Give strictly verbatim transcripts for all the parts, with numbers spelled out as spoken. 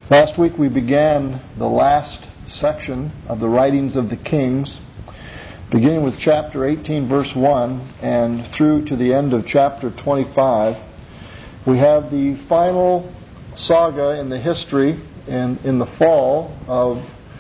Last week we began the last section of the writings of the Kings, beginning with chapter eighteen, verse one, and through to the end of chapter twenty-five. We have the final saga in the history and in the fall of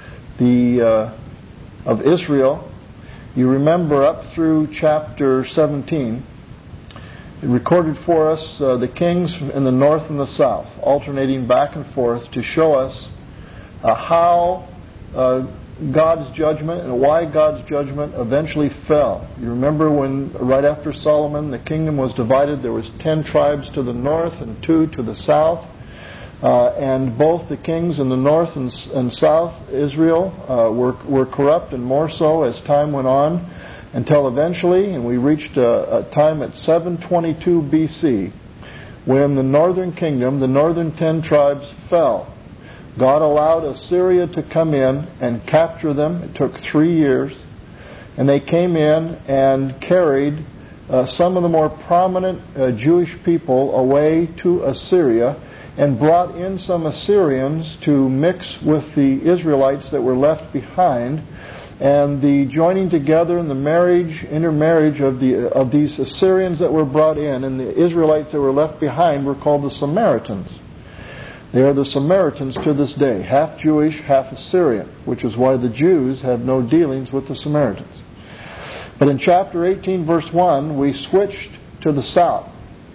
the uh, of Israel. You remember up through chapter seventeen, it recorded for us uh, the kings in the north and the south, alternating back and forth to show us uh, how uh, God's judgment and why God's judgment eventually fell. You remember when right after Solomon the kingdom was divided, there was ten tribes to the north and two to the south. Uh, and both the kings in the north and, and south Israel uh, were, were corrupt, and more so as time went on, until eventually, and we reached a, a time at seven twenty-two B C, when the northern kingdom, the northern ten tribes, fell. God allowed Assyria to come in and capture them. It took three years. And they came in and carried uh, some of the more prominent uh, Jewish people away to Assyria, and brought in some Assyrians to mix with the Israelites that were left behind. And the joining together and the marriage, intermarriage of the of these Assyrians that were brought in and the Israelites that were left behind were called the Samaritans. They are the Samaritans to this day, half Jewish, half Assyrian, which is why the Jews have no dealings with the Samaritans. But in chapter eighteen, verse one, we switched to the south.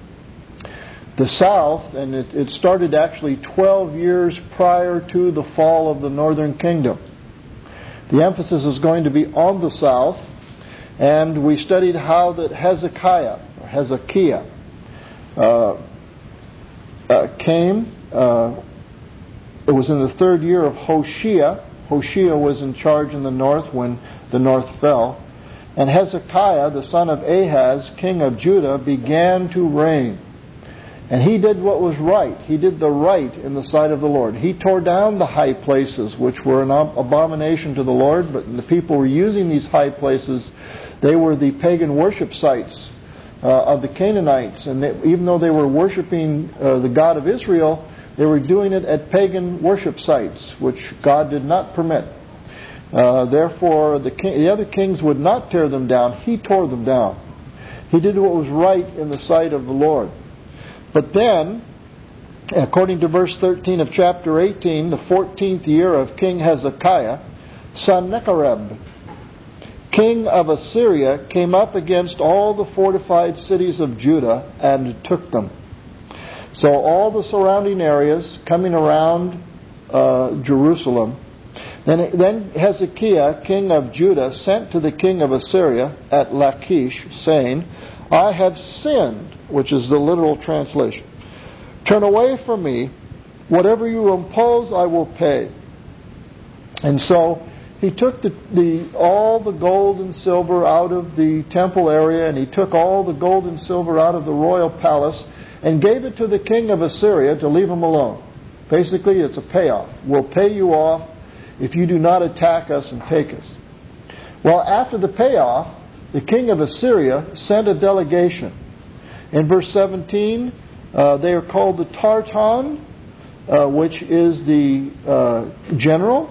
The south, and it, it started actually twelve years prior to the fall of the northern kingdom. The emphasis is going to be on the south, and we studied how that Hezekiah, or Hezekiah, uh, uh, came. Uh, it was in the third year of Hoshea. Hoshea was in charge in the north when the north fell. And Hezekiah, the son of Ahaz, king of Judah, began to reign. And he did what was right. He did the right in the sight of the Lord. He tore down the high places, which were an abomination to the Lord, but the people were using these high places. They were the pagan worship sites uh, of the Canaanites. And they, even though they were worshiping uh, the God of Israel, they were doing it at pagan worship sites, which God did not permit. Uh, therefore, the, king, the other kings would not tear them down. He tore them down. He did what was right in the sight of the Lord. But then, according to verse thirteen of chapter eighteen, the fourteenth year of King Hezekiah, Sennacherib, king of Assyria, came up against all the fortified cities of Judah and took them. So all the surrounding areas coming around uh, Jerusalem. Then, then Hezekiah, king of Judah, sent to the king of Assyria at Lachish, saying, I have sinned, which is the literal translation. Turn away from me. Whatever you impose, I will pay. And so he took the, the all the gold and silver out of the temple area, and he took all the gold and silver out of the royal palace, and gave it to the king of Assyria to leave him alone. Basically, it's a payoff. We'll pay you off if you do not attack us and take us. Well, after the payoff, the king of Assyria sent a delegation. In verse seventeen, uh, they are called the Tartan, uh, which is the uh, general.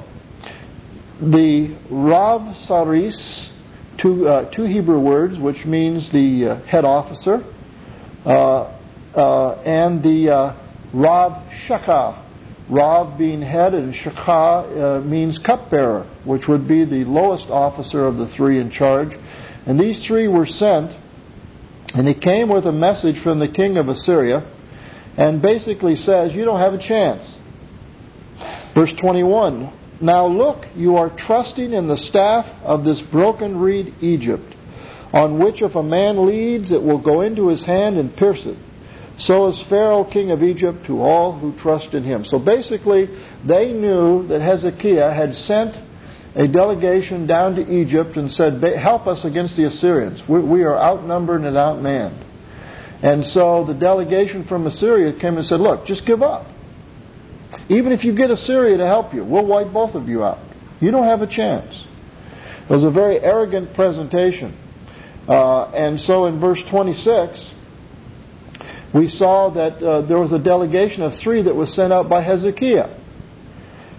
The Rav Saris, two, uh, two Hebrew words, which means the uh, head officer. Uh, uh, and the uh, Rav Shakah. Rav being head and Shakah uh, means cupbearer, which would be the lowest officer of the three in charge. And these three were sent, and they came with a message from the king of Assyria, and basically says, you don't have a chance. Verse twenty-one, now look, you are trusting in the staff of this broken reed Egypt, on which if a man leads, it will go into his hand and pierce it. So is Pharaoh, king of Egypt, to all who trust in him. So basically, they knew that Hezekiah had sent a delegation down to Egypt and said, help us against the Assyrians. We, we are outnumbered and outmanned. And so the delegation from Assyria came and said, look, just give up. Even if you get Assyria to help you, we'll wipe both of you out. You don't have a chance. It was a very arrogant presentation. Uh, and so in verse twenty-six, we saw that uh, there was a delegation of three that was sent out by Hezekiah.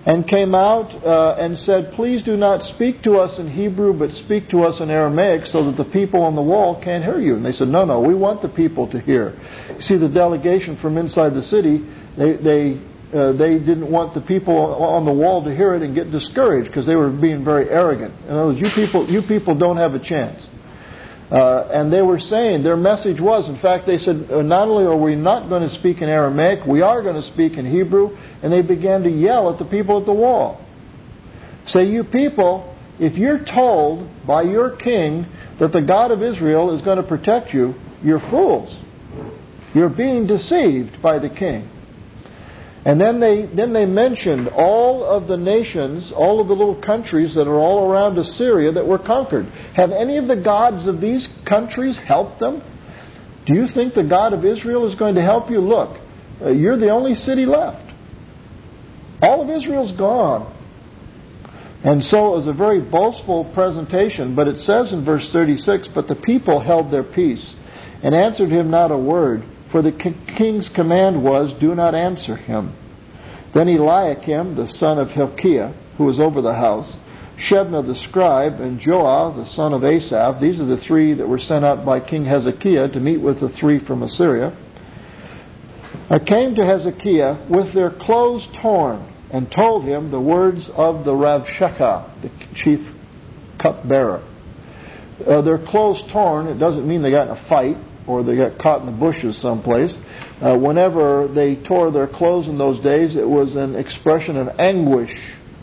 and came out uh, and said, "Please do not speak to us in Hebrew, but speak to us in Aramaic so that the people on the wall can't hear you." And they said, "No, no, we want the people to hear." You see, the delegation from inside the city, they they, uh, they didn't want the people on the wall to hear it and get discouraged because they were being very arrogant. In other words, you people, you people don't have a chance. Uh, and they were saying, their message was, in fact, they said, not only are we not going to speak in Aramaic, we are going to speak in Hebrew. And they began to yell at the people at the wall. Say, "You people, if you're told by your king that the God of Israel is going to protect you, you're fools. You're being deceived by the king." And then they then they mentioned all of the nations, all of the little countries that are all around Assyria that were conquered. Have any of the gods of these countries helped them? Do you think the God of Israel is going to help you? Look, uh, you're the only city left. All of Israel's gone. And so it was a very boastful presentation, but it says in verse thirty-six, "But the people held their peace and answered him not a word. For the king's command was, 'Do not answer him.' Then Eliakim, the son of Hilkiah, who was over the house, Shebna the scribe, and Joah, the son of Asaph, these are the three that were sent out by King Hezekiah to meet with the three from Assyria, came to Hezekiah with their clothes torn and told him the words of the Ravshakeh, the chief cupbearer. Uh, their clothes torn, it doesn't mean they got in a fight or they got caught in the bushes someplace. Uh, whenever they tore their clothes in those days, it was an expression of anguish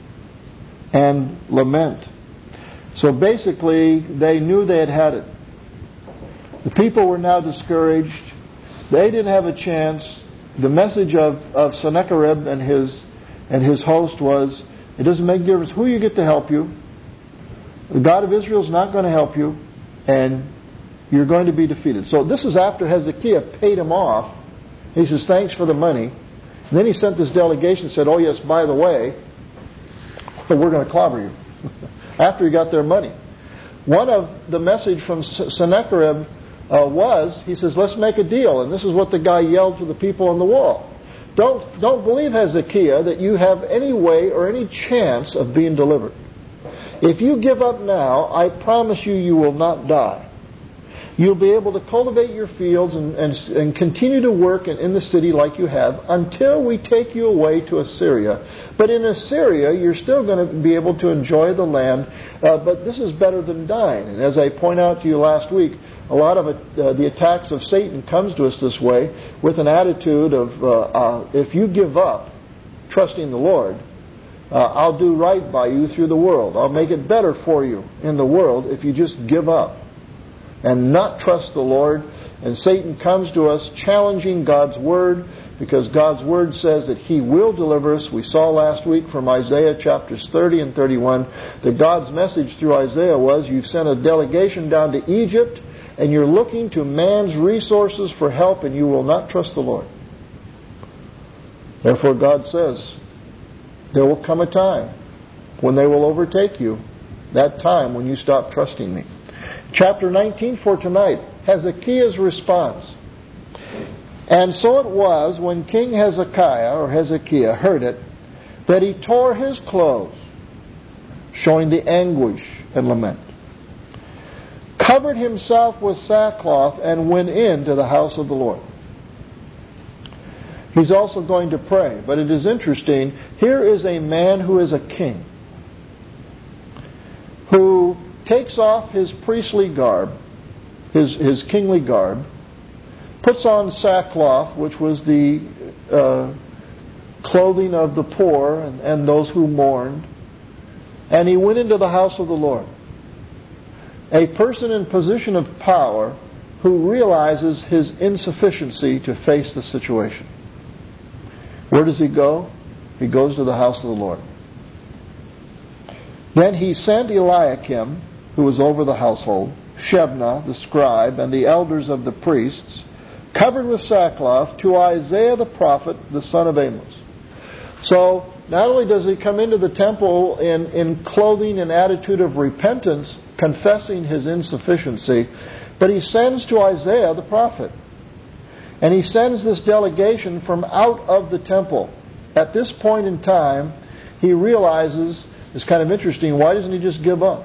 and lament. So basically, they knew they had had it. The people were now discouraged. They didn't have a chance. The message of, of Sennacherib and his and his host was, it doesn't make a difference who you get to help you. The God of Israel is not going to help you, and you're going to be defeated. So this is after Hezekiah paid him off. He says, "Thanks for the money." And then he sent this delegation and said, "Oh yes, by the way, we're going to clobber you." After he got their money. One of the message from Sennacherib uh, was, he says, "Let's make a deal." And this is what the guy yelled to the people on the wall. Don't, don't believe, Hezekiah, that you have any way or any chance of being delivered. If you give up now, I promise you, you will not die. You'll be able to cultivate your fields and, and, and continue to work in, in the city like you have until we take you away to Assyria. But in Assyria, you're still going to be able to enjoy the land, uh, but this is better than dying. And as I point out to you last week, a lot of it, uh, the attacks of Satan comes to us this way with an attitude of, uh, uh, if you give up trusting the Lord, uh, I'll do right by you through the world. I'll make it better for you in the world if you just give up and not trust the Lord. And Satan comes to us challenging God's Word, because God's Word says that He will deliver us. We saw last week from Isaiah chapters thirty and thirty-one that God's message through Isaiah was, you've sent a delegation down to Egypt and you're looking to man's resources for help and you will not trust the Lord. Therefore God says, there will come a time when they will overtake you, that time when you stop trusting me. Chapter nineteen for tonight, Hezekiah's response. And so it was when King Hezekiah, or Hezekiah, heard it, that he tore his clothes, showing the anguish and lament, covered himself with sackcloth, and went into the house of the Lord. He's also going to pray. But it is interesting, here is a man who is a king, who takes off his priestly garb, his, his kingly garb, puts on sackcloth, which was the uh, clothing of the poor and, and those who mourned, and he went into the house of the Lord. A person in position of power who realizes his insufficiency to face the situation. Where does he go? He goes to the house of the Lord. Then he sent Eliakim, who was over the household, Shebna, the scribe, and the elders of the priests, covered with sackcloth, to Isaiah the prophet, the son of Amos. So, not only does he come into the temple in, in clothing and attitude of repentance, confessing his insufficiency, but he sends to Isaiah the prophet. And he sends this delegation from out of the temple. At this point in time, he realizes, it's kind of interesting, why doesn't he just give up?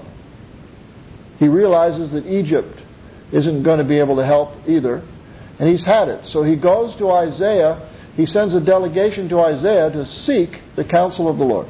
He realizes that Egypt isn't going to be able to help either, and he's had it. So he goes to Isaiah, he sends a delegation to Isaiah to seek the counsel of the Lord.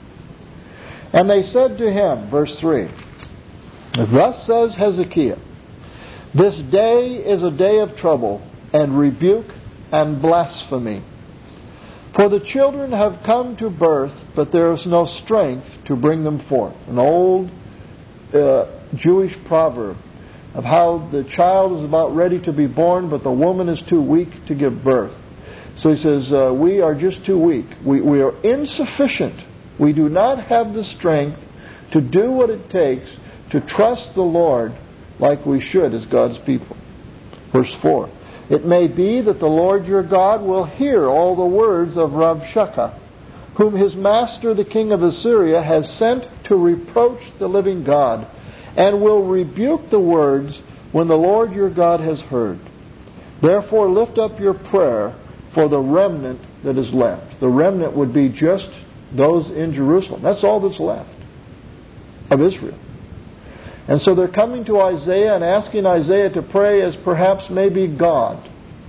And they said to him, verse three, "Thus says Hezekiah, this day is a day of trouble and rebuke and blasphemy. For the children have come to birth, but there is no strength to bring them forth." An old uh, Jewish proverb of how the child is about ready to be born, but the woman is too weak to give birth. So he says, uh, we are just too weak. We, we are insufficient. We do not have the strength to do what it takes to trust the Lord like we should as God's people. Verse four. "It may be that the Lord your God will hear all the words of Rabshakeh, whom his master the king of Assyria has sent to reproach the living God, and will rebuke the words when the Lord your God has heard. Therefore lift up your prayer for the remnant that is left." The remnant would be just those in Jerusalem. That's all that's left of Israel. And so they're coming to Isaiah and asking Isaiah to pray as perhaps maybe God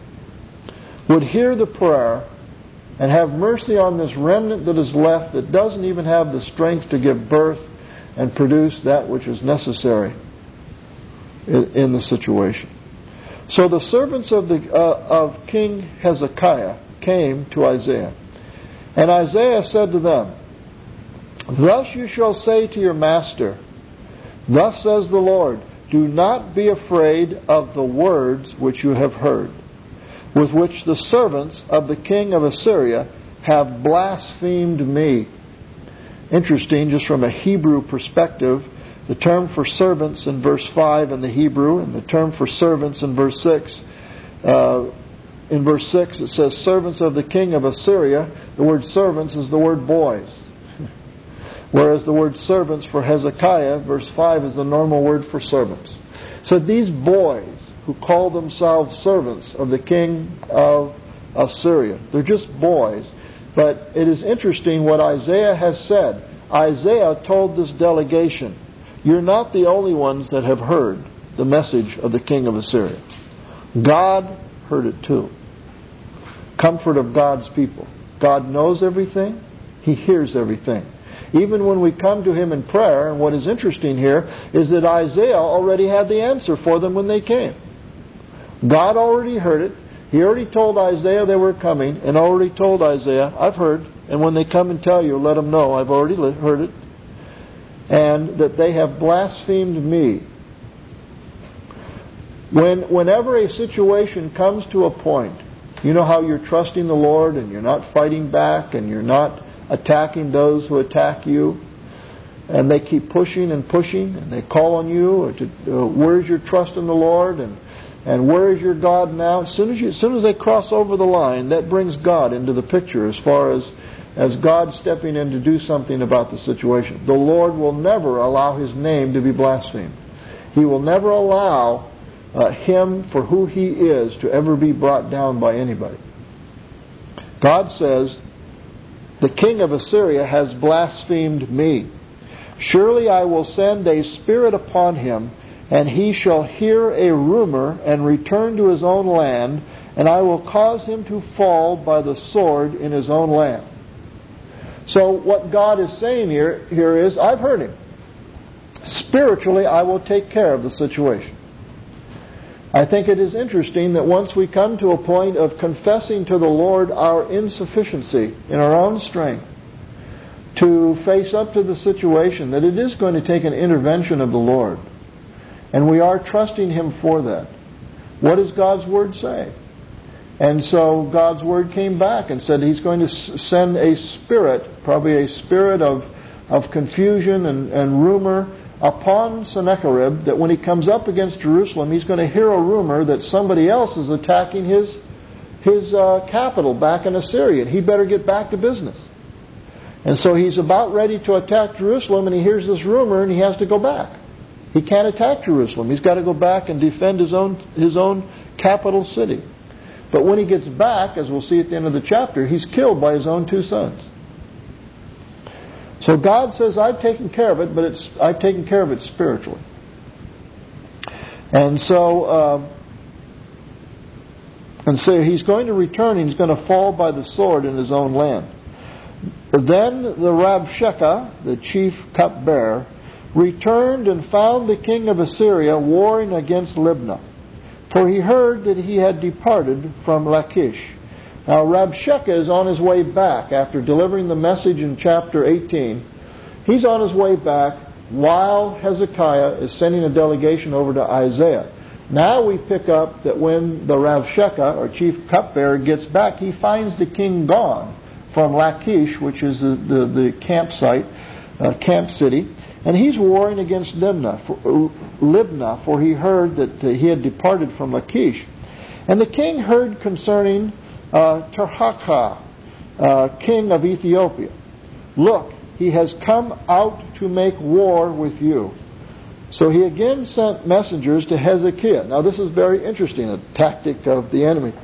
would hear the prayer and have mercy on this remnant that is left that doesn't even have the strength to give birth and produce that which is necessary in the situation. So the servants of the uh, of King Hezekiah came to Isaiah. And Isaiah said to them, "Thus you shall say to your master, thus says the Lord, do not be afraid of the words which you have heard, with which the servants of the king of Assyria have blasphemed me." Interesting, just from a Hebrew perspective, the term for servants in verse five in the Hebrew, and the term for servants in verse six. Uh, in verse six it says, "servants of the king of Assyria." The word servants is the word boys. Whereas the word servants for Hezekiah, verse five, is the normal word for servants. So these boys who call themselves servants of the king of Assyria, they're just boys. But it is interesting what Isaiah has said. Isaiah told this delegation, you're not the only ones that have heard the message of the king of Assyria. God heard it too. Comfort of God's people. God knows everything. He hears everything. Even when we come to Him in prayer, and what is interesting here is that Isaiah already had the answer for them when they came. God already heard it. He already told Isaiah they were coming, and already told Isaiah, I've heard, and when they come and tell you, let them know, I've already heard it, and that they have blasphemed me. When, whenever a situation comes to a point, you know how you're trusting the Lord and you're not fighting back and you're not attacking those who attack you, and they keep pushing and pushing, and they call on you, to, uh, where's your trust in the Lord, and and where is your God now? As soon as you, as soon as they cross over the line, that brings God into the picture as far as as God stepping in to do something about the situation. The Lord will never allow His name to be blasphemed. He will never allow uh, Him for who He is to ever be brought down by anybody. God says, the king of Assyria has blasphemed me. Surely I will send a spirit upon him, and he shall hear a rumor and return to his own land, and I will cause him to fall by the sword in his own land. So what God is saying here, here is, I've heard him. Spiritually, I will take care of the situation. I think it is interesting that once we come to a point of confessing to the Lord our insufficiency in our own strength to face up to the situation, that it is going to take an intervention of the Lord. And we are trusting Him for that. What does God's Word say? And so God's Word came back and said He's going to send a spirit, probably a spirit of, of confusion and, and rumor, upon Sennacherib, that when he comes up against Jerusalem, he's going to hear a rumor that somebody else is attacking his his uh, capital back in Assyria. He better get back to business. And so he's about ready to attack Jerusalem, and he hears this rumor, and he has to go back. He can't attack Jerusalem. He's got to go back and defend his own his own capital city. But when he gets back, as we'll see at the end of the chapter, he's killed by his own two sons. So God says, I've taken care of it, but it's I've taken care of it spiritually. And so, uh, and so He's going to return, and He's going to fall by the sword in His own land. Then the Rabshakeh, the chief cupbearer, returned and found the king of Assyria warring against Libnah, for he heard that he had departed from Lachish. Now Rabshakeh is on his way back after delivering the message in chapter eighteen. He's on his way back while Hezekiah is sending a delegation over to Isaiah. Now we pick up that when the Rabshakeh, or chief cupbearer, gets back, he finds the king gone from Lachish, which is the, the, the campsite, uh, camp city. And he's warring against Libnah, for, Libnah, for he heard that uh, he had departed from Lachish. And the king heard concerning uh, Tirhakah, uh, king of Ethiopia. Look, he has come out to make war with you. So he again sent messengers to Hezekiah. Now this is very interesting, a tactic of the enemy.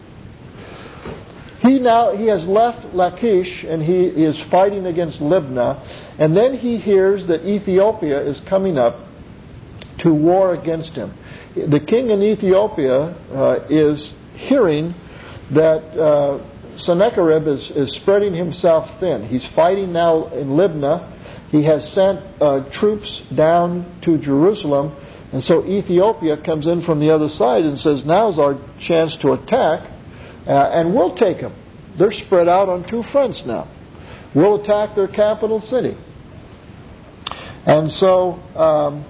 He now he has left Lachish and he is fighting against Libnah, and then he hears that Ethiopia is coming up to war against him. The king in Ethiopia uh, is hearing that uh, Sennacherib is, is spreading himself thin. He's fighting now in Libnah. He has sent uh, troops down to Jerusalem, and so Ethiopia comes in from the other side and says, now's our chance to attack. Uh, and we'll take them. They're spread out on two fronts now. We'll attack their capital city. And so, um,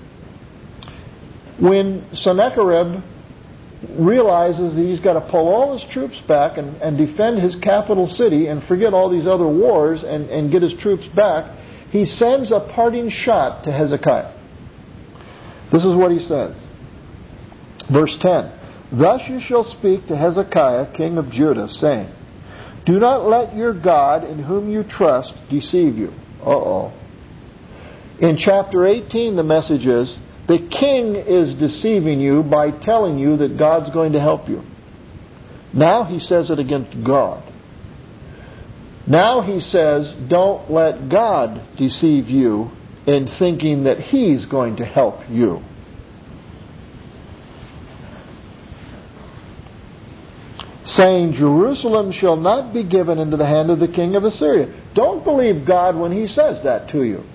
when Sennacherib realizes that he's got to pull all his troops back and, and defend his capital city and forget all these other wars and, and get his troops back, he sends a parting shot to Hezekiah. This is what he says. Verse ten. Thus you shall speak to Hezekiah, king of Judah, saying, do not let your God in whom you trust deceive you. Uh-oh. In chapter eighteen, the message is, the king is deceiving you by telling you that God's going to help you. Now he says it against God. Now he says, don't let God deceive you in thinking that He's going to help you. Saying, Jerusalem shall not be given into the hand of the king of Assyria. Don't believe God when He says that to you.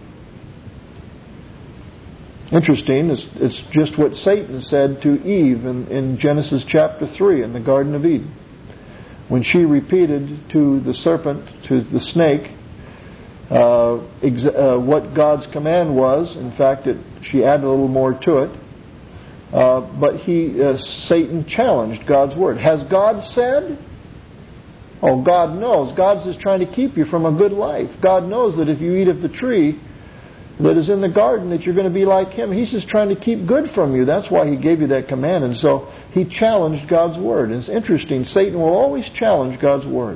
Interesting, it's, it's just what Satan said to Eve in, in Genesis chapter three in the Garden of Eden. When she repeated to the serpent, to the snake, uh, ex- uh, what God's command was. In fact, it, she added a little more to it. Uh, but he, uh, Satan challenged God's word. Has God said? Oh, God knows. God's just trying to keep you from a good life. God knows that if you eat of the tree that is in the garden, that you're going to be like Him. He's just trying to keep good from you. That's why He gave you that command. And so he challenged God's word. And it's interesting. Satan will always challenge God's word.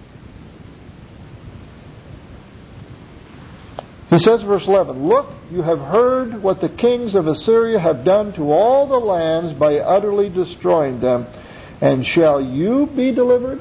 He says, verse eleven, look, you have heard what the kings of Assyria have done to all the lands by utterly destroying them. And shall you be delivered?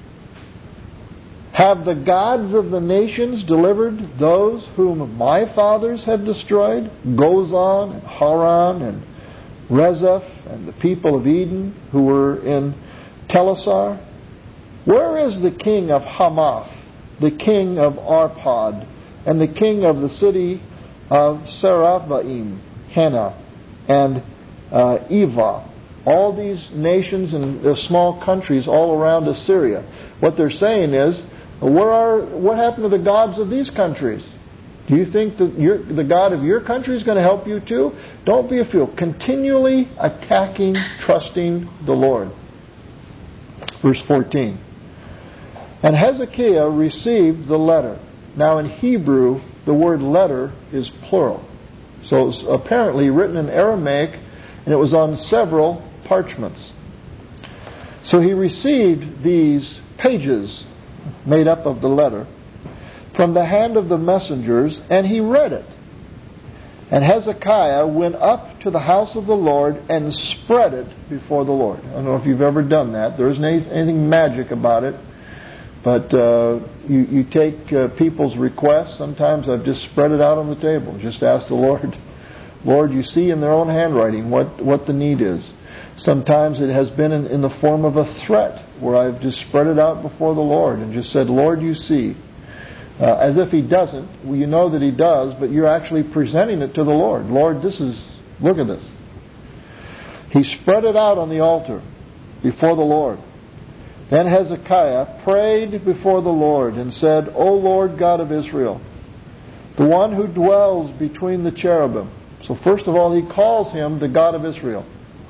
Have the gods of the nations delivered those whom my fathers have destroyed? Gozan and Haran and Rezeph and the people of Eden who were in Telassar? Where is the king of Hamath, the king of Arpad, and the king of the city of Seraphaim, Hena, and uh, Eva? All these nations and uh, small countries all around Assyria. What they're saying is, where are, what happened to the gods of these countries? Do you think that your, the God of your country is going to help you too? Don't be a fool. Continually attacking, trusting the Lord. Verse fourteen. And Hezekiah received the letter. Now in Hebrew, the word letter is plural. So it's apparently written in Aramaic, and it was on several parchments. So he received these pages made up of the letter from the hand of the messengers, and he read it. And Hezekiah went up to the house of the Lord and spread it before the Lord. I don't know if you've ever done that. There isn't anything magic about it. But uh, you, you take uh, people's requests. Sometimes I've just spread it out on the table. Just ask the Lord, Lord, you see in their own handwriting what, what the need is. Sometimes it has been in, in the form of a threat where I've just spread it out before the Lord and just said, Lord, you see. Uh, as if He doesn't. Well, you know that He does, but you're actually presenting it to the Lord. Lord, this is, look at this. He spread it out on the altar before the Lord. Then Hezekiah prayed before the Lord and said, O Lord God of Israel, the one who dwells between the cherubim. So first of all, he calls Him the God of Israel.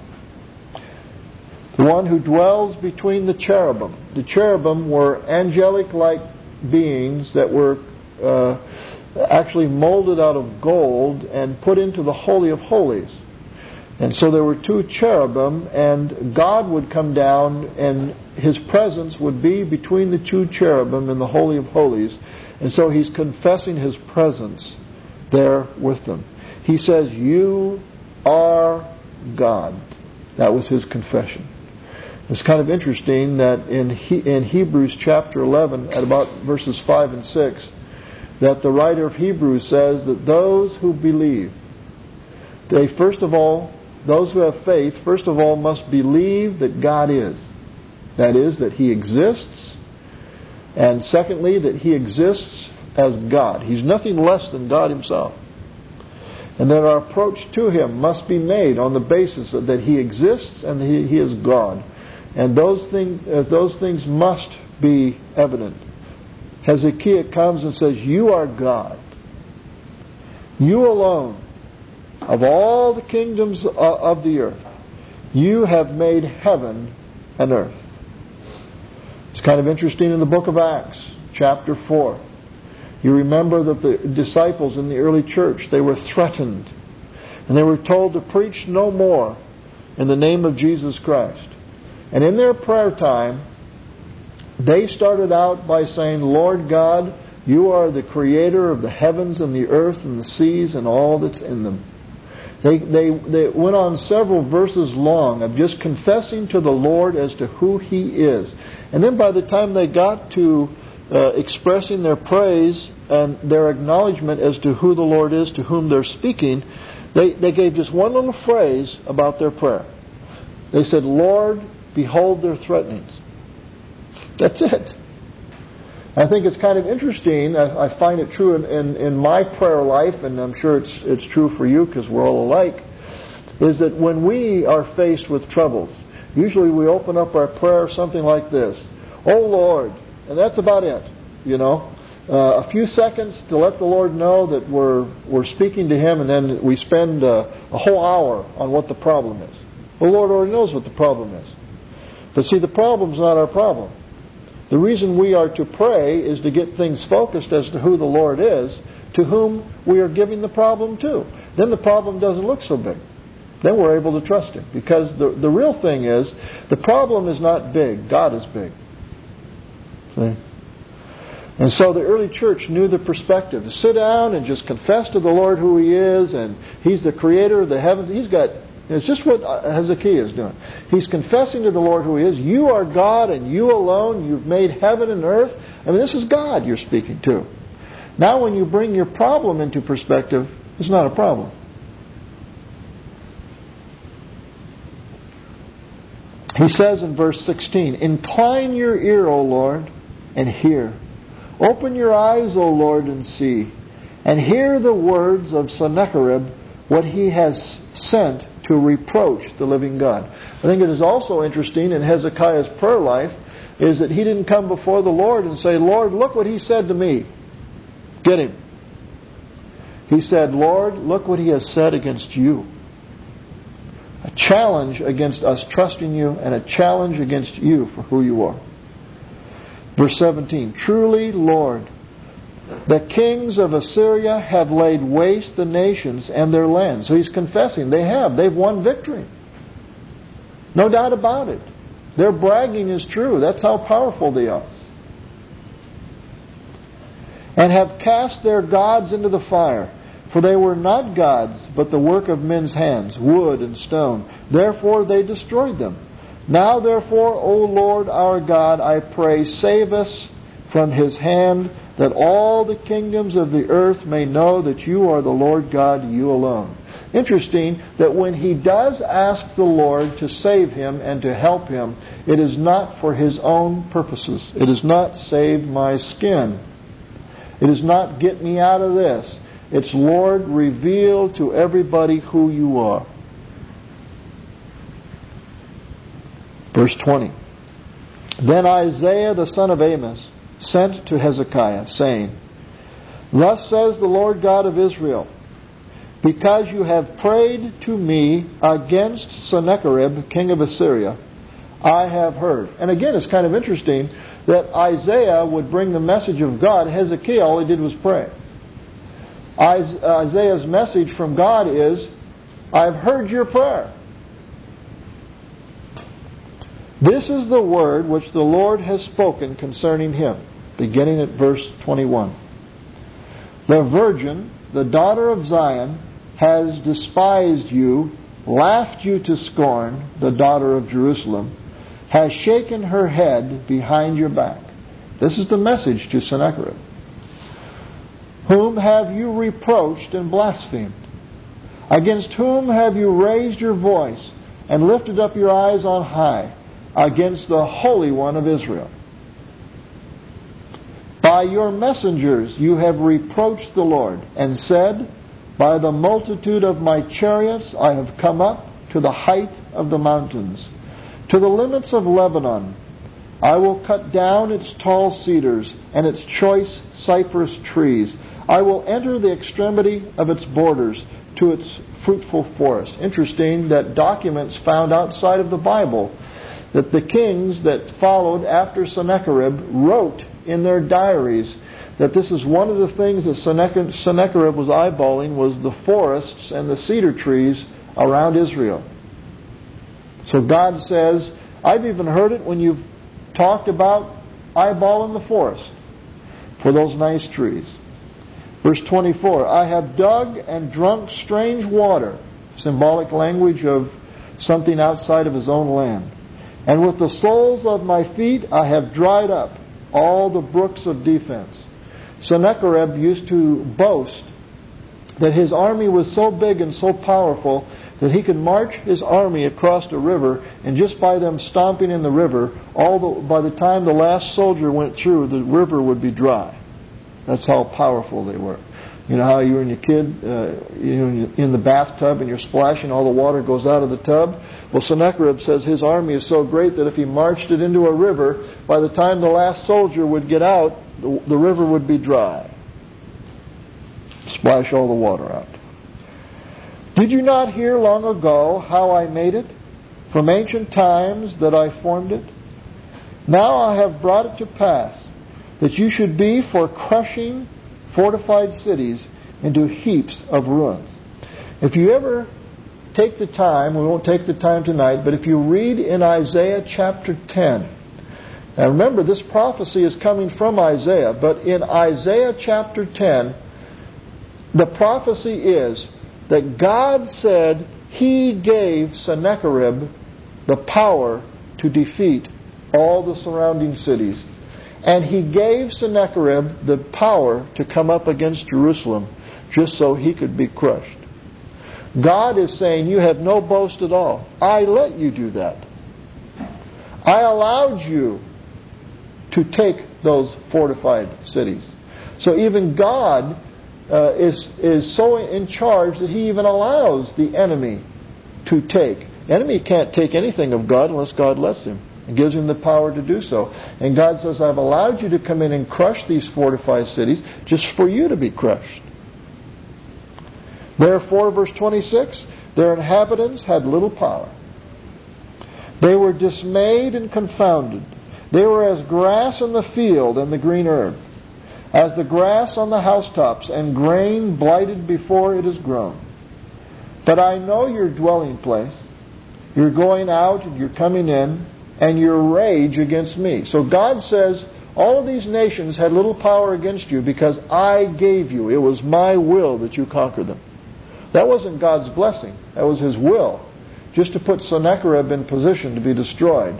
The one who dwells between the cherubim. The cherubim were angelic-like beings that were uh, actually molded out of gold and put into the Holy of Holies. And so there were two cherubim, and God would come down, and His presence would be between the two cherubim in the Holy of Holies. And so He's confessing His presence there with them. He says, you are God. That was his confession. It's kind of interesting that in he, in Hebrews chapter eleven, at about verses five and six, that the writer of Hebrews says that those who believe, they first of all, those who have faith, first of all must believe that God is. That is, that He exists. And secondly, that He exists as God. He's nothing less than God Himself. And that our approach to Him must be made on the basis of that He exists and that He, he is God. And those, thing, uh, those things must be evident. Hezekiah comes and says, you are God. You alone, of all the kingdoms of the earth, you have made heaven and earth. It's kind of interesting in the book of Acts, chapter four. You remember that the disciples in the early church, they were threatened. And they were told to preach no more in the name of Jesus Christ. And in their prayer time, they started out by saying, Lord God, you are the creator of the heavens and the earth and the seas and all that's in them. They, they, they went on several verses long of just confessing to the Lord as to who He is. And then by the time they got to uh, expressing their praise and their acknowledgement as to who the Lord is, to whom they're speaking, they, they gave just one little phrase about their prayer. They said, Lord, behold their threatenings. That's it. I think it's kind of interesting. I, I find it true in, in, in my prayer life, and I'm sure it's it's true for you because we're all alike, is that when we are faced with troubles, usually we open up our prayer something like this. Oh Lord. And that's about it. You know, uh, a few seconds to let the Lord know that we're we're speaking to Him, and then we spend uh, a whole hour on what the problem is. The Lord already knows what the problem is. But see, the problem's not our problem. The reason we are to pray is to get things focused as to who the Lord is, to whom we are giving the problem to. Then the problem doesn't look so big. Then we're able to trust Him. Because the, the real thing is, the problem is not big. God is big. See? And so the early church knew the perspective. To sit down and just confess to the Lord who He is, and He's the creator of the heavens. He's got... It's just what Hezekiah is doing. He's confessing to the Lord who He is. You are God and you alone. You've made heaven and earth. I mean, this is God you're speaking to. Now when you bring your problem into perspective, it's not a problem. He says in verse sixteen, incline your ear, O Lord, and hear. Open your eyes, O Lord, and see. And hear the words of Sennacherib, what he has sent to reproach the living God. I think it is also interesting in Hezekiah's prayer life is that he didn't come before the Lord and say, Lord, look what He said to me. Get him. He said, Lord, look what He has said against you. A challenge against us trusting You, and a challenge against you for who You are. Verse seventeen, truly, Lord, the kings of Assyria have laid waste the nations and their land. So he's confessing they have. They've won victory. No doubt about it. Their bragging is true. That's how powerful they are. And have cast their gods into the fire. For they were not gods, but the work of men's hands, wood and stone. Therefore they destroyed them. Now therefore, O Lord our God, I pray, save us from his hand, that all the kingdoms of the earth may know that you are the Lord God, you alone. Interesting that when he does ask the Lord to save him and to help him, it is not for his own purposes. It is not save my skin. It is not get me out of this. It's, Lord, reveal to everybody who you are. Verse twenty. Then Isaiah the son of Amos sent to Hezekiah, saying, Thus says the Lord God of Israel, because you have prayed to me against Sennacherib, king of Assyria, I have heard. And again, it's kind of interesting that Isaiah would bring the message of God. Hezekiah, all he did was pray. Isaiah's message from God is, I've heard your prayer. This is the word which the Lord has spoken concerning him, beginning at verse twenty-one. The virgin, the daughter of Zion, has despised you, laughed you to scorn, the daughter of Jerusalem, has shaken her head behind your back. This is the message to Sennacherib. Whom have you reproached and blasphemed? Against whom have you raised your voice and lifted up your eyes on high? Against the Holy One of Israel. By your messengers you have reproached the Lord, and said, By the multitude of my chariots I have come up to the height of the mountains, to the limits of Lebanon. I will cut down its tall cedars and its choice cypress trees. I will enter the extremity of its borders to its fruitful forest. Interesting that documents found outside of the Bible, that the kings that followed after Sennacherib wrote in their diaries that this is one of the things that Sennacherib was eyeballing, was the forests and the cedar trees around Israel. So God says, I've even heard it when you've talked about eyeballing the forest for those nice trees. Verse twenty-four, I have dug and drunk strange water, symbolic language of something outside of his own land. And with the soles of my feet I have dried up all the brooks of defense. Sennacherib used to boast that his army was so big and so powerful that he could march his army across a river, and just by them stomping in the river, all the, by the time the last soldier went through, the river would be dry. That's how powerful they were. You know how you and your kid, uh, you know, in the bathtub and you're splashing, all the water goes out of the tub? Well, Sennacherib says his army is so great that if he marched it into a river, by the time the last soldier would get out, the, the river would be dry. Splash all the water out. Did you not hear long ago how I made it, from ancient times that I formed it? Now I have brought it to pass that you should be for crushing fortified cities into heaps of ruins. If you ever take the time, we won't take the time tonight, but if you read in Isaiah chapter ten, now remember this prophecy is coming from Isaiah, but in Isaiah chapter ten, the prophecy is that God said He gave Sennacherib the power to defeat all the surrounding cities. And He gave Sennacherib the power to come up against Jerusalem just so he could be crushed. God is saying, you have no boast at all. I let you do that. I allowed you to take those fortified cities. So even God uh, is, is so in charge that He even allows the enemy to take. The enemy can't take anything of God unless God lets him. It gives him the power to do so. And God says, I've allowed you to come in and crush these fortified cities just for you to be crushed. Therefore, verse twenty-six, their inhabitants had little power. They were dismayed and confounded. They were as grass in the field and the green herb, as the grass on the housetops and grain blighted before it is grown. But I know your dwelling place. You're going out and you're coming in, and your rage against me. So God says, all of these nations had little power against you because I gave you. It was my will that you conquer them. That wasn't God's blessing. That was His will, just to put Sennacherib in position to be destroyed.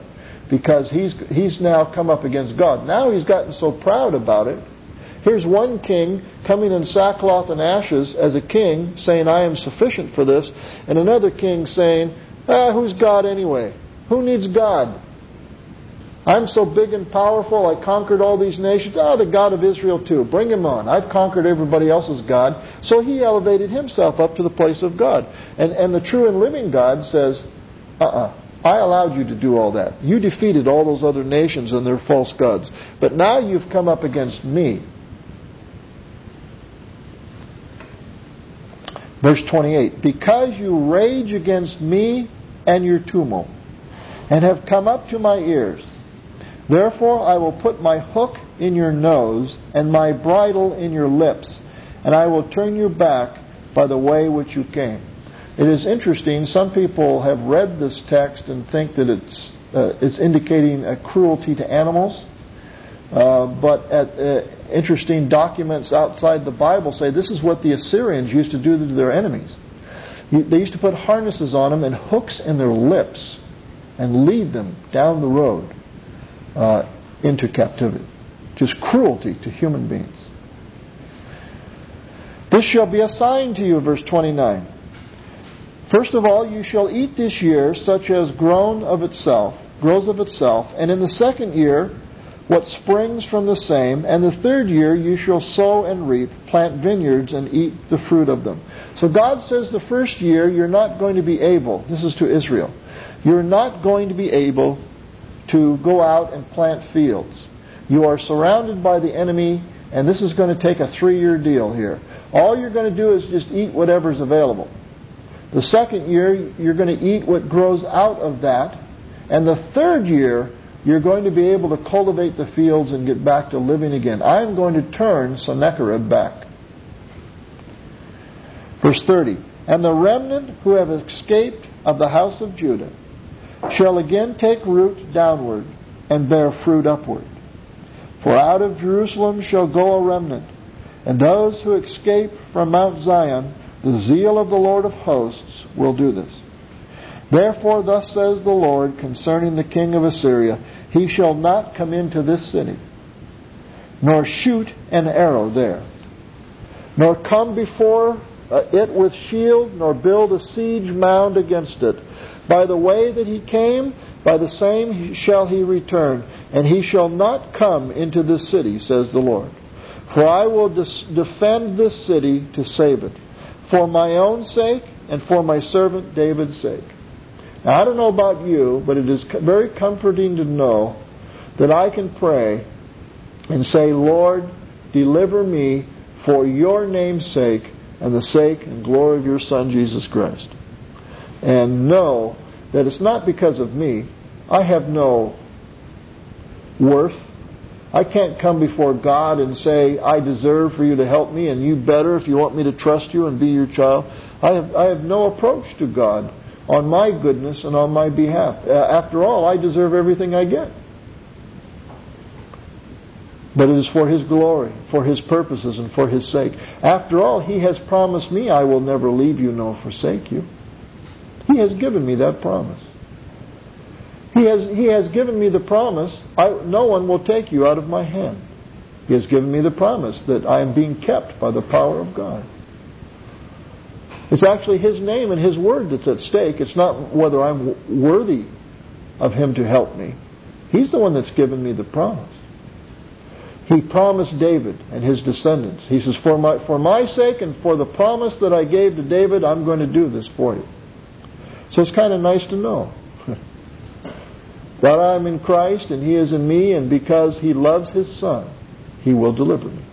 because he's he's now come up against God. Now he's gotten so proud about it. Here's one king coming in sackcloth and ashes as a king, saying, I am sufficient for this. And another king saying, ah, who's God anyway? Who needs God? I'm so big and powerful, I conquered all these nations. Ah, the God of Israel too. Bring him on. I've conquered everybody else's God. So he elevated himself up to the place of God. And, and the true and living God says, uh-uh. I allowed you to do all that. You defeated all those other nations and their false gods. But now you've come up against me. Verse twenty-eight, because you rage against me and your tumult, and have come up to my ears, therefore I will put my hook in your nose and my bridle in your lips, and I will turn you back by the way which you came. It is interesting, some people have read this text and think that it's uh, it's indicating a cruelty to animals. Uh, but at, uh, interesting documents outside the Bible say this is what the Assyrians used to do to their enemies. They used to put harnesses on them and hooks in their lips and lead them down the road uh, into captivity. Just cruelty to human beings. This shall be a sign to you, verse twenty-nine. First of all, you shall eat this year such as grown of itself, grows of itself, and in the second year what springs from the same, and the third year you shall sow and reap, plant vineyards and eat the fruit of them. So God says the first year you're not going to be able, this is to Israel, you're not going to be able to go out and plant fields. You are surrounded by the enemy, and this is going to take a three-year deal here. All you're going to do is just eat whatever's available. The second year you're going to eat what grows out of that, and the third year you're going to be able to cultivate the fields and get back to living again. I'm going to turn Sennacherib back. Verse thirty. And the remnant who have escaped of the house of Judah shall again take root downward and bear fruit upward. For out of Jerusalem shall go a remnant, and those who escape from Mount Zion, the zeal of the Lord of hosts will do this. Therefore thus says the Lord concerning the king of Assyria, he shall not come into this city, nor shoot an arrow there, nor come before uh, it with shield, nor build a siege mound against it. By the way that he came, by the same shall he return, and he shall not come into this city, says the Lord. For I will dis- defend this city to save it, for my own sake and for my servant David's sake. Now, I don't know about you, but it is very comforting to know that I can pray and say, Lord, deliver me for your name's sake and the sake and glory of your Son, Jesus Christ. And know that it's not because of me. I have no worth. I can't come before God and say, I deserve for you to help me and you better if you want me to trust you and be your child. I have, I have no approach to God on my goodness and on my behalf. Uh, after all, I deserve everything I get. But it is for His glory, for His purposes, and for His sake. After all, He has promised me, I will never leave you nor forsake you. He has given me that promise. He has, he has given me the promise, I, no one will take you out of my hand. He has given me the promise that I am being kept by the power of God. It's actually His name and His word that's at stake. It's not whether I'm worthy of Him to help me. He's the one that's given me the promise. He promised David and his descendants. He says, for my, for my sake and for the promise that I gave to David, I'm going to do this for you. So it's kind of nice to know that I'm in Christ and He is in me, and because He loves His Son, He will deliver me.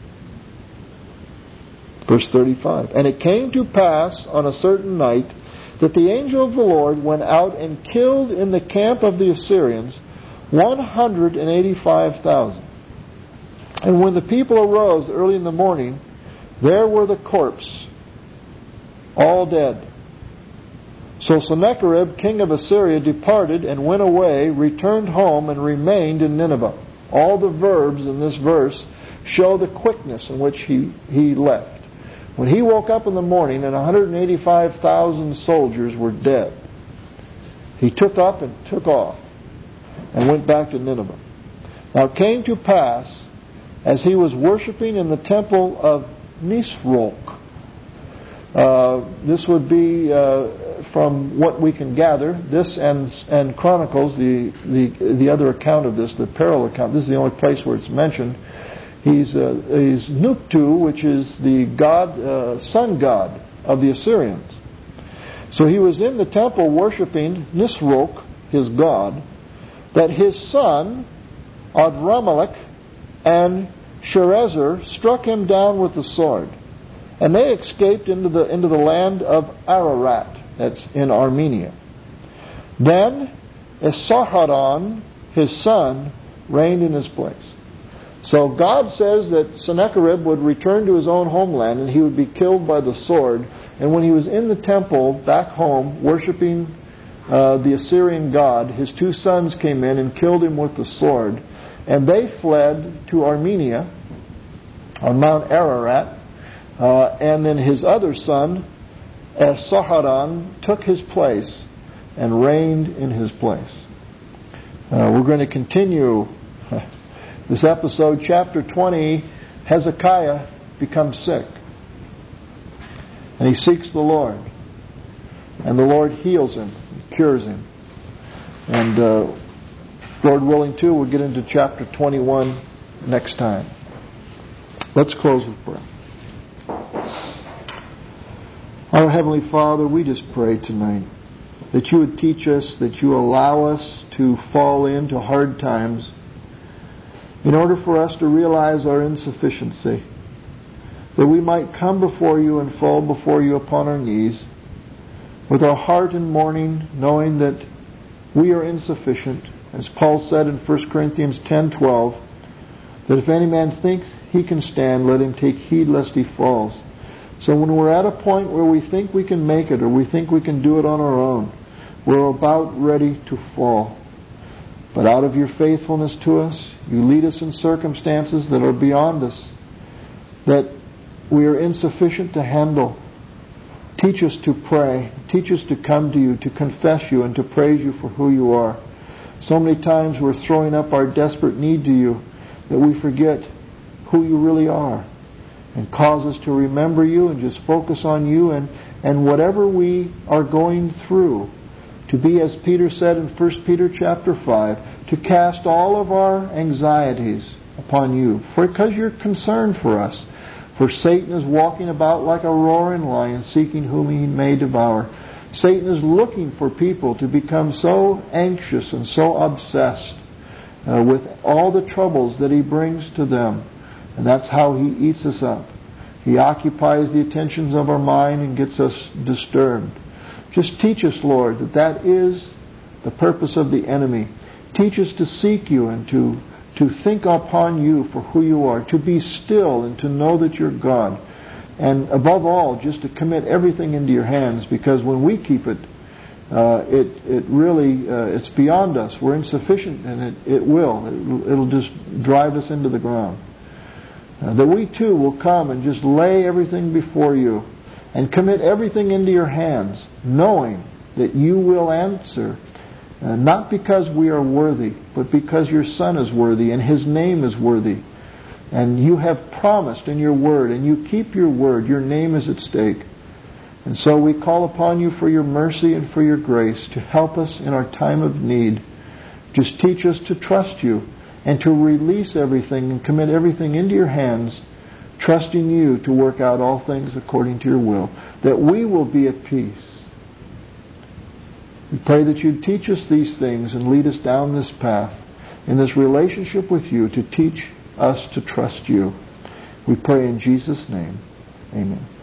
Verse thirty-five. And it came to pass on a certain night that the angel of the Lord went out and killed in the camp of the Assyrians one hundred eighty-five thousand. And when the people arose early in the morning, there were the corpses, all dead. So Sennacherib, king of Assyria, departed and went away, returned home, and remained in Nineveh. All the verbs in this verse show the quickness in which he, he left. When he woke up in the morning and one hundred eighty-five thousand soldiers were dead, he took up and took off. and went back to Nineveh. Now it came to pass, as he was worshiping in the temple of Nisroch, uh, this would be, uh, from what we can gather, this and and Chronicles, the, the the other account of this, the parallel account, this is the only place where it's mentioned. He's uh, he's Nuktu, which is the god, uh, sun god of the Assyrians. So he was in the temple worshiping Nisroch, his god, that his son, Adramelech, and Sharezer struck him down with the sword. And they escaped into the into the land of Ararat, that's in Armenia. Then Esarhaddon, his son, reigned in his place. So God says that Sennacherib would return to his own homeland and he would be killed by the sword. And when he was in the temple back home worshiping uh, the Assyrian god, his two sons came in and killed him with the sword. And they fled to Armenia on Mount Ararat. Uh, and then his other son, Esarhaddon, took his place and reigned in his place. Uh, we're going to continue this episode. Chapter twenty, Hezekiah becomes sick. And he seeks the Lord. And the Lord heals him, cures him. And uh, Lord willing too, we'll get into chapter twenty-one next time. Let's close with prayer. Our Heavenly Father, we just pray tonight that you would teach us, that you allow us to fall into hard times in order for us to realize our insufficiency, that we might come before you and fall before you upon our knees with our heart in mourning, knowing that we are insufficient. As Paul said in First Corinthians ten twelve, that if any man thinks he can stand, let him take heed lest he falls. So when we're at a point where we think we can make it or we think we can do it on our own, we're about ready to fall. But out of your faithfulness to us, you lead us in circumstances that are beyond us, that we are insufficient to handle. Teach us to pray. Teach us to come to you, to confess you, and to praise you for who you are. So many times we're throwing up our desperate need to you that we forget who you really are, and cause us to remember you and just focus on you, and, and whatever we are going through, to be, as Peter said in First Peter chapter five, to cast all of our anxieties upon you, for because you're concerned for us. For Satan is walking about like a roaring lion, seeking whom he may devour. Satan is looking for people to become so anxious and so obsessed uh, with all the troubles that he brings to them. And that's how he eats us up. He occupies the attentions of our mind and gets us disturbed. Just teach us, Lord, that that is the purpose of the enemy. Teach us to seek you and to, to think upon you for who you are, to be still and to know that you're God. And above all, just to commit everything into your hands, because when we keep it, uh, it it really, uh, it's beyond us. We're insufficient, and it, it will. It'll, it'll just drive us into the ground. Uh, that we too will come and just lay everything before you and commit everything into your hands, knowing that you will answer, uh, not because we are worthy, but because your Son is worthy and His name is worthy. And you have promised in your word, and you keep your word. Your name is at stake. And so we call upon you for your mercy and for your grace to help us in our time of need. Just teach us to trust you and to release everything and commit everything into your hands, trusting you to work out all things according to your will, that we will be at peace. We pray that you'd teach us these things and lead us down this path in this relationship with you to teach us to trust you. We pray in Jesus' name. Amen.